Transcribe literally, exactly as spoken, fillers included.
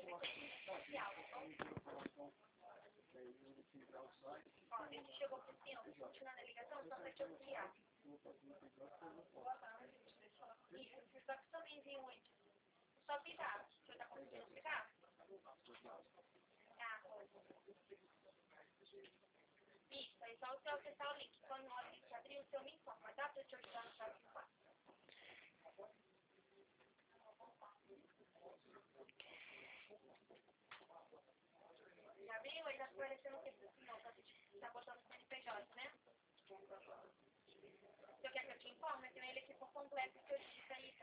Social, tá bom? Ó, a gente chegou pro sim, continuando a ligação, só para te auxiliar. Isso, só que também vi muito. Só cuidado. Você tá conseguindo cuidar? Ah, isso, aí só o seu acessar o link. Quando a gente abrir, o seu me informa, tá? Pra eu te ajudar no próximo passo. Já abriu? Aí já apareceu no que não, tá botando o C N P J, né? Você quer que eu te informe? Eu tenho ele aqui por completo, que eu disse aí.